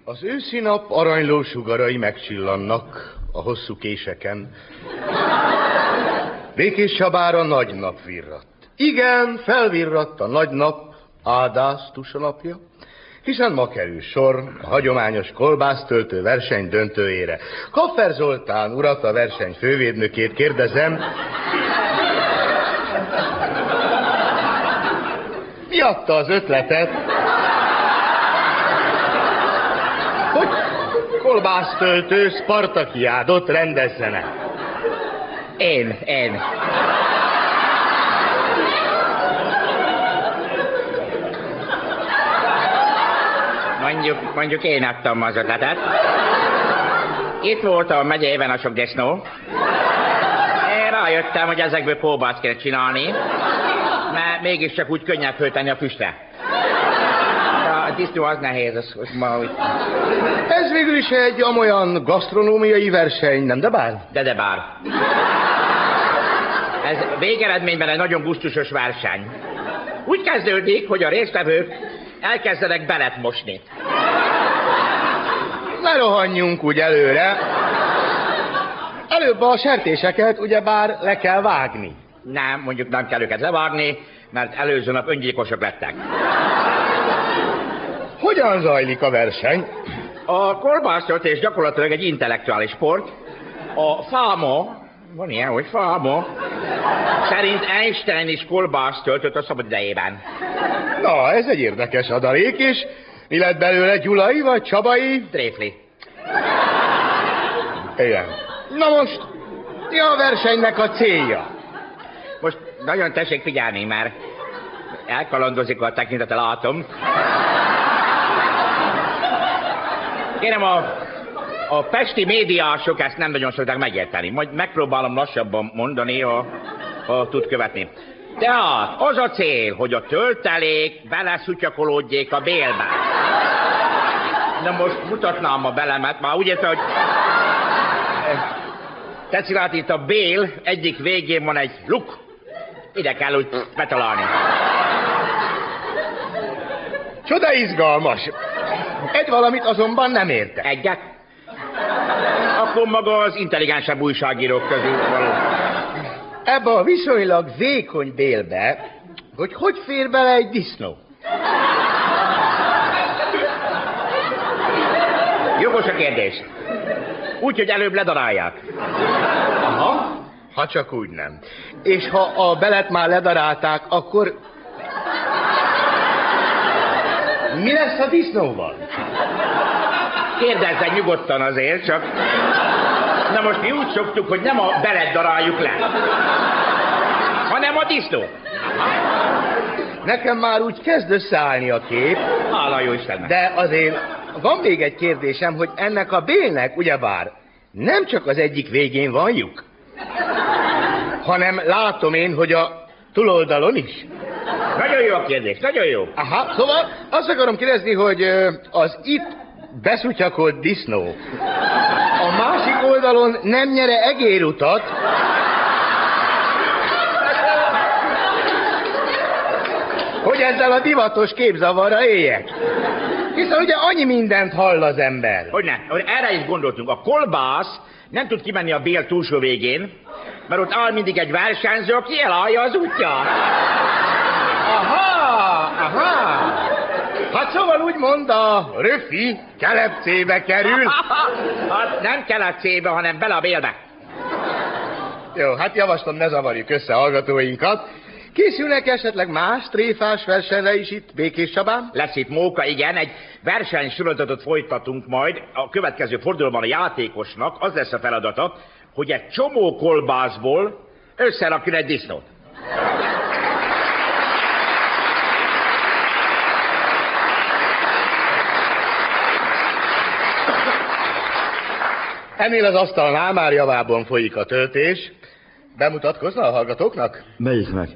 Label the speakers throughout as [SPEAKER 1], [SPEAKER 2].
[SPEAKER 1] Az őszi nap aranyló sugarai megcsillannak a hosszú késeken. Békés Csabára nagy nap virradt. Igen, felvirradt a nagy nap, áldász tusanapja, hiszen ma kerül sor a hagyományos kolbásztöltő verseny döntőjére. Kaffer Zoltán urat, a verseny fővédnökét kérdezem, mi adta az ötletet, hogy kolbásztöltő Spartakiádot rendezzenek?
[SPEAKER 2] Én. Mondjuk én adtam az ötletet. Itt voltam a megyében a sok disznó. Én rájöttem, hogy ezekből kolbászt kell csinálni, mert mégiscsak úgy könnyebb föltenni a füstre. A disznó az nehéz, az ma úgy...
[SPEAKER 1] Ez végül is egy amolyan gasztronómiai verseny, nem de bár?
[SPEAKER 2] De bár. Ez végeredményben egy nagyon gusztusos verseny. Úgy kezdődik, hogy a résztvevők elkezdenek belet mosni.
[SPEAKER 1] Ne rohanjunk úgy előre. Előbb a sertéseket ugyebár le kell vágni.
[SPEAKER 2] Nem, mondjuk nem kell őket levágni, mert előző nap öngyilkosok lettek.
[SPEAKER 1] Hogyan zajlik a verseny?
[SPEAKER 2] A kolbásztöltés gyakorlatilag egy intellektuális sport. A fáma, van ilyen, hogy fáma, szerint Einstein is kolbászt töltött a szabad idejében.
[SPEAKER 1] Na, ez egy érdekes adalék, és mi lett belőle, Gyulai vagy Csabai?
[SPEAKER 2] Tréfli.
[SPEAKER 1] Igen. Na most, mi a versenynek a célja?
[SPEAKER 2] Most nagyon tessék figyelni, mert elkalandozik a tekintete, látom. Kérem, a pesti médiások ezt nem nagyon szokták megérteni. Majd megpróbálom lassabban mondani, ha tud követni. Tehát az a cél, hogy a töltelék beleszutyakolódjék a bélbe. Na most mutatnám a belemet, már úgy érte, hogy... Tetszik lát, itt a bél egyik végén van egy luk. Ide kell úgy betalálni.
[SPEAKER 1] Csoda izgalmas. Egy valamit azonban nem értek.
[SPEAKER 2] Egyet? Akkor maga az intelligensebb újságírók közül való.
[SPEAKER 1] Ebbe a viszonylag vékony bélbe, hogy fér bele egy disznó?
[SPEAKER 2] Jogos a kérdés. Úgy, hogy előbb ledarálják.
[SPEAKER 1] Aha, ha csak úgy nem. És ha a belet már ledarálták, akkor... Mi lesz a disznóval?
[SPEAKER 2] Kérdezzen nyugodtan azért, csak... Na most mi úgy szoktuk, hogy nem a belet daráljuk le, hanem a disznó.
[SPEAKER 1] Nekem már úgy kezd összeállni a kép.
[SPEAKER 2] Hála jó Istennek.
[SPEAKER 1] De azért van még egy kérdésem, hogy ennek a bélnek ugyebár nem csak az egyik végén van lyuk, hanem látom én, hogy a túloldalon is.
[SPEAKER 2] Nagyon jó a kérdés, nagyon jó.
[SPEAKER 1] Aha, szóval azt akarom kérdezni, hogy az itt beszutyakolt disznó a másik oldalon nem nyere egérutat, hogy ezzel a divatos képzavarra éljek. Hiszen ugye annyi mindent hall az ember.
[SPEAKER 2] Hogyne, erre is gondoltunk. A kolbász nem tud kimenni a bél túlsó végén, mert ott áll mindig egy versenyző, aki elállja az útját.
[SPEAKER 1] Aha. Hát szóval úgymond a röfi kelepcébe kerül.
[SPEAKER 2] Hát nem kelepcébe, hanem bele a bélbe.
[SPEAKER 1] Jó, hát javaslom, ne zavarjuk össze hallgatóinkat. Készülnek esetleg más tréfás versenyre is itt Békés Csabán?
[SPEAKER 2] Lesz itt móka, igen, egy versenysorozatot folytatunk majd. A következő fordulóban a játékosnak az lesz a feladata, hogy egy csomó kolbászból összerakjon egy disznót.
[SPEAKER 1] Ennél az asztalnál már javában folyik a töltés. Bemutatkozna a hallgatóknak?
[SPEAKER 3] Melyiknek?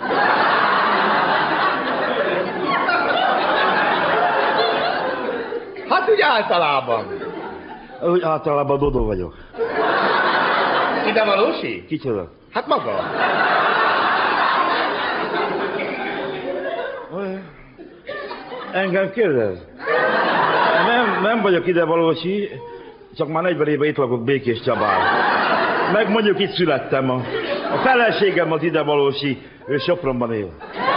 [SPEAKER 1] Hát úgy általában.
[SPEAKER 3] Úgy általában Dodó vagyok.
[SPEAKER 1] Ide valósi?
[SPEAKER 3] Kicsoda?
[SPEAKER 1] Hát maga.
[SPEAKER 3] Engem kérdez? Nem Nem vagyok idevalósi, csak már 40 éve itt lakok Békés Csabán. Meg mondjuk itt születtem. A feleségem az idevalósi, ő Sopronban él.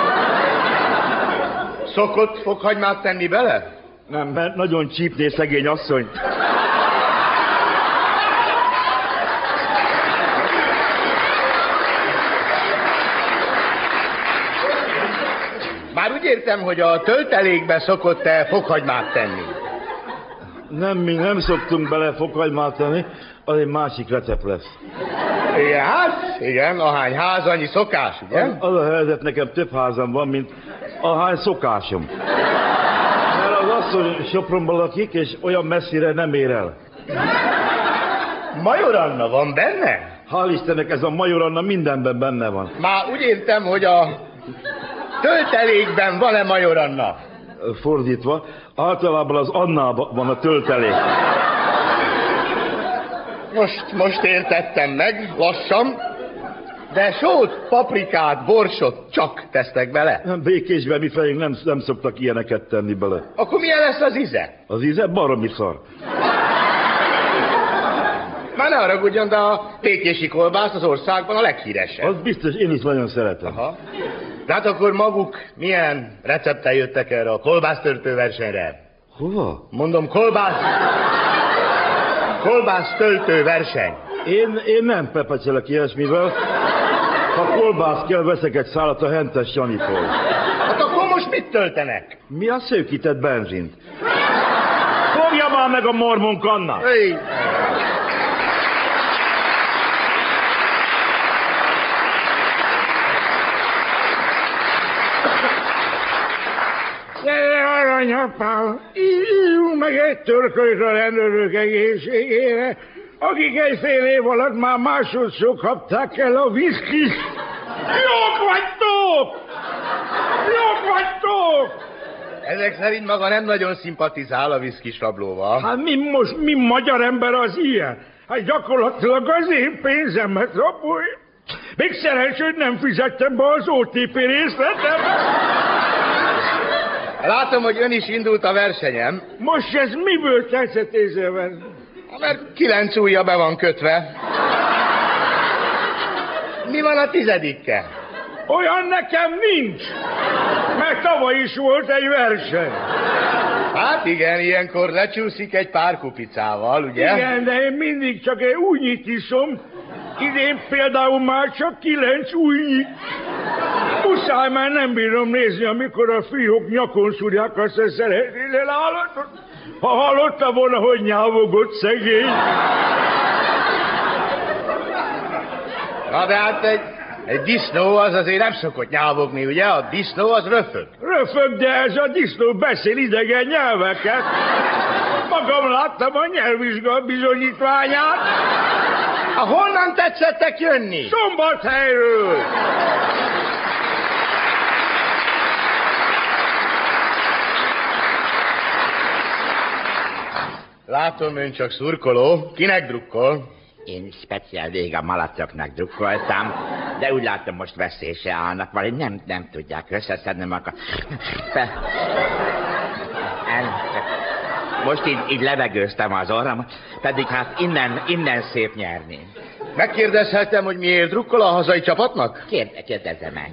[SPEAKER 1] Szokott fokhagymát tenni bele?
[SPEAKER 3] Nem, mert nagyon csípné szegény asszonyt.
[SPEAKER 1] Már úgy értem, hogy a töltelékbe szokott-e fokhagymát tenni?
[SPEAKER 3] Nem, mi nem szoktunk bele fokhagymát tenni, az egy másik recept lesz.
[SPEAKER 1] Igen, hát, igen, ahány ház, annyi szokás, ugye?
[SPEAKER 3] Az a helyzet, nekem több házam van, mint ahány szokásom. Mert az asszony Sopronban lakik, és olyan messzire nem ér el.
[SPEAKER 1] Major Anna van benne?
[SPEAKER 3] Hál' Istennek ez a Major Anna mindenben benne van.
[SPEAKER 1] Már úgy értem, hogy a töltelékben van-e Major Anna?
[SPEAKER 3] Fordítva, általában az Annában van a töltelék.
[SPEAKER 1] Most értettem meg, lassan, de sót, paprikát, borsot csak tesztek bele.
[SPEAKER 3] Nem, Békésben mi fejünk nem szoktak ilyeneket tenni bele.
[SPEAKER 1] Akkor milyen lesz az íze?
[SPEAKER 3] Az íze baromi szar.
[SPEAKER 1] Már ne haragudjon, de a békési kolbász az országban a leghíresebb.
[SPEAKER 3] Az biztos, én is nagyon szeretem.
[SPEAKER 1] Aha. De hát akkor maguk milyen recepttel jöttek erre a kolbásztörtő versenyre?
[SPEAKER 3] Hova?
[SPEAKER 1] Mondom, kolbásztöltő verseny.
[SPEAKER 3] Én nem pepecselek ilyesmivel. Ha kolbász kell, veszek egy szálat a Hentes Janitól.
[SPEAKER 1] Hát akkor most mit töltenek?
[SPEAKER 3] Mi a szőkített benzint? Fogja már meg a mormon kannát!
[SPEAKER 1] Hey.
[SPEAKER 4] Aranyapám, ígyunk meg egy törkölyt a rendőrök egészségére, akik egy fél év alatt már másodszor kapták el a viszkit. Jók vagytok! Jók vagytok!
[SPEAKER 1] Ezek szerint maga nem nagyon szimpatizál a viszkis rablóval.
[SPEAKER 4] Hát mi magyar ember az ilyen? Hát gyakorlatilag az én pénzemet rabolja. Még szerencsé, hogy nem fizettem be az OTP részletem.
[SPEAKER 1] Látom, hogy ön is indult a versenyem.
[SPEAKER 4] Most ez miből tetszett észrevenni?
[SPEAKER 1] Mert 9 ujja be van kötve. Mi van a 10-dikkel?
[SPEAKER 4] Olyan nekem nincs, mert tavaly is volt egy verseny.
[SPEAKER 1] Hát igen, ilyenkor lecsúszik egy pár kupicával, ugye?
[SPEAKER 4] Igen, de én mindig csak egy újnyit iszom. Idén például már csak 9 újnyit. Muszáj, már nem bírom nézni, amikor a fiúk nyakon szúrják azt a szeretnél állatot. Ha hallotta volna, hogy nyávogott szegény.
[SPEAKER 1] Na de hát egy disznó az azért nem szokott nyávogni, ugye? A disznó az röfög.
[SPEAKER 4] Röfög, de ez a disznó beszél idegen nyelveket. Magam láttam a nyelvvizsga bizonyítványát.
[SPEAKER 1] Honnan tetszettek jönni?
[SPEAKER 4] Szombathelyről.
[SPEAKER 1] Látom, ön csak szurkoló. Kinek drukkol?
[SPEAKER 2] Én speciál végig a malacoknak drukkoltam, de úgy látom, most veszélyse állnak, valahogy nem tudják összeszedni magukat. Most így levegőztem az orram, pedig hát innen szép nyerni.
[SPEAKER 1] Megkérdezhetem, hogy miért drukkol a hazai csapatnak?
[SPEAKER 2] Kérdezzem meg.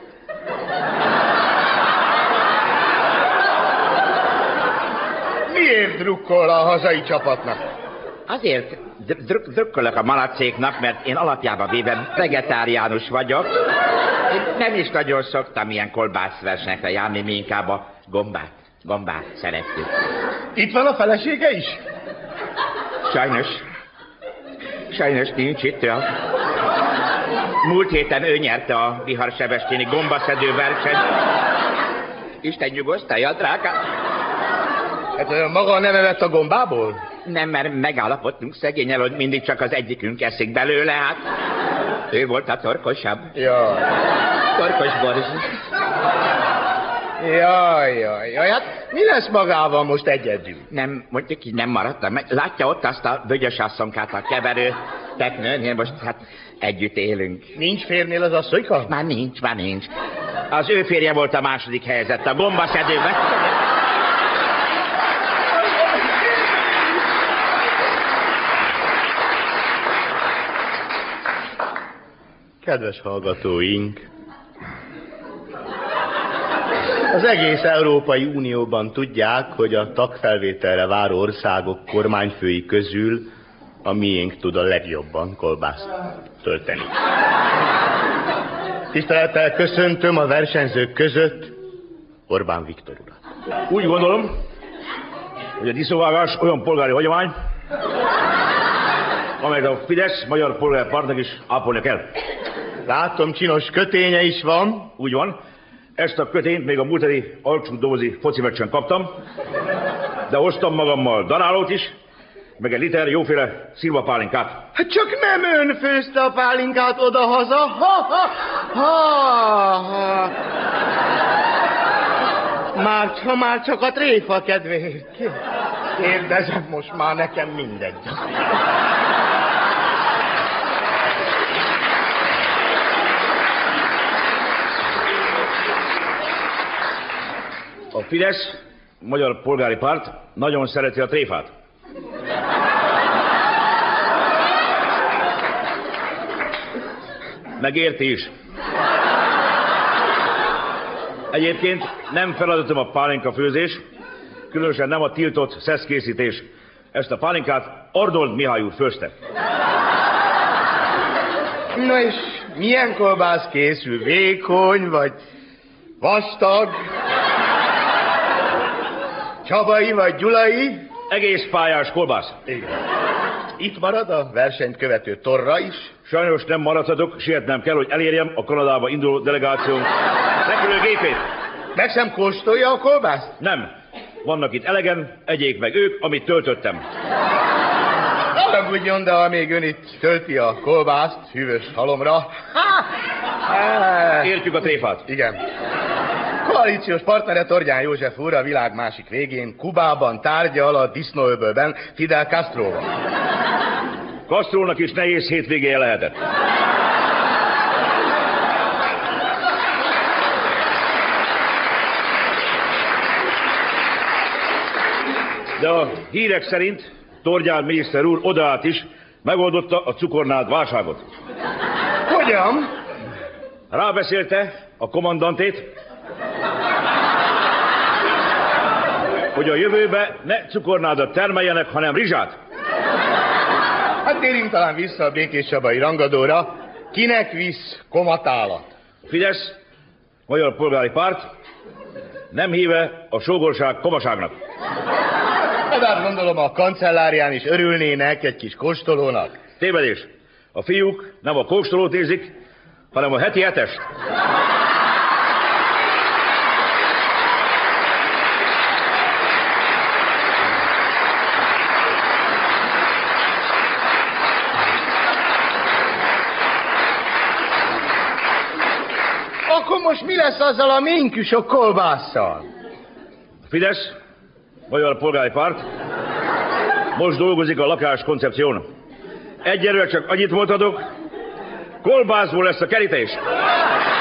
[SPEAKER 1] Miért drukkol a hazai csapatnak?
[SPEAKER 2] Azért drukkolok a malacéknak, mert én alapjában véve vegetáriánus vagyok. Én nem is nagyon szoktam ilyen kolbászversenyekre járni, mi inkább a gombát szeretjük.
[SPEAKER 1] Itt van a felesége is?
[SPEAKER 2] Sajnos nincs itt. Múlt héten ő nyerte a Biharsebestényi gombaszedő versenyt. Isten nyugosztalja, drágám.
[SPEAKER 1] Hát maga nem evett a gombából?
[SPEAKER 2] Nem, mert megállapodtunk szegényel, hogy mindig csak az egyikünk eszik belőle, hát. Ő volt a torkosabb.
[SPEAKER 1] Jaj.
[SPEAKER 2] Torkos Boris.
[SPEAKER 1] Jaj, hát mi lesz magával most egyedül?
[SPEAKER 2] Nem, mondjuk így nem maradtam meg. Látja ott azt a vögyös asszonkát a keverő teknőnél, most hát együtt élünk.
[SPEAKER 1] Nincs férnél az asszonyka?
[SPEAKER 2] Már nincs. Az ő férje volt a második helyzet, a gombaszedőben.
[SPEAKER 1] Kedves hallgatóink! Az egész Európai Unióban tudják, hogy a tagfelvételre váró országok kormányfői közül a miénk tud a legjobban kolbászt tölteni. Tisztelettel köszöntöm a versenyzők között Orbán Viktor urat.
[SPEAKER 3] Úgy gondolom, hogy a disznóvágás olyan polgári hagyomány, amelyet a Fidesz Magyar Polgári Pártnak is ápolni kell.
[SPEAKER 1] Látom, csinos köténye is van.
[SPEAKER 3] Úgy van. Ezt a kötényt még a múlteri alcsú dobozi foci meccsen kaptam, de hoztam magammal darálót is, meg egy liter jóféle szilvapálinkát.
[SPEAKER 1] Hát csak nem ön főzte a pálinkát odahaza. Ha. Már csak a tréfa kedvéért. Kérdezem, most már nekem mindegy.
[SPEAKER 3] A Fidesz, Magyar Polgári Párt nagyon szereti a tréfát. Megérti is. Egyébként nem feladatom a pálinka főzés, különösen nem a tiltott szeszkészítés. Ezt a pálinkát Arnold Mihály úr főzte.
[SPEAKER 1] Na és milyen kolbász készül? Vékony vagy vastag? Csabai vagy gyulai?
[SPEAKER 3] Egész pályás kolbász.
[SPEAKER 1] Igen. Itt marad a versenyt követő torra is?
[SPEAKER 3] Sajnos nem maradhatok, sietnem kell, hogy elérjem a Kanadába induló delegációnk repülőgépét.
[SPEAKER 1] Meg sem kóstolja a kolbászt?
[SPEAKER 3] Nem. Vannak itt elegen, egyék meg ők, amit töltöttem.
[SPEAKER 1] Haragudjon, de amíg ön itt tölti a kolbászt hűvös halomra...
[SPEAKER 3] Értjük a tréfát.
[SPEAKER 1] Igen. Koalíciós partnere Tordján József úr a világ másik végén, Kubában tárgyal a disznóöbölben Fidel Castroval.
[SPEAKER 3] Castrónak is nehéz hétvégéje lehetett. De a hírek szerint Tordján miniszter úr odaállt is, megoldotta a cukornád válságot.
[SPEAKER 1] Hogyan?
[SPEAKER 3] Rábeszélte a kommandantét, hogy a jövőbe ne cukornádat termeljenek, hanem rizsát.
[SPEAKER 1] Hát térjünk talán vissza a békéscsabai rangadóra. Kinek visz komatálat?
[SPEAKER 3] Fidesz, Magyar Polgári Párt nem híve a sógorság komaságnak.
[SPEAKER 1] Hát gondolom a kancellárián is örülnének egy kis kóstolónak.
[SPEAKER 3] Tévedés. A fiúk nem a kóstolót érzik, hanem a heti hetest.
[SPEAKER 1] Akkor most mi lesz azzal a minküsök kolbásszal?
[SPEAKER 3] Fidesz, Magyar Polgári Párt most dolgozik a lakáskoncepción. Egyelőre csak annyit mondhatok, kolbászból lesz a kerítés.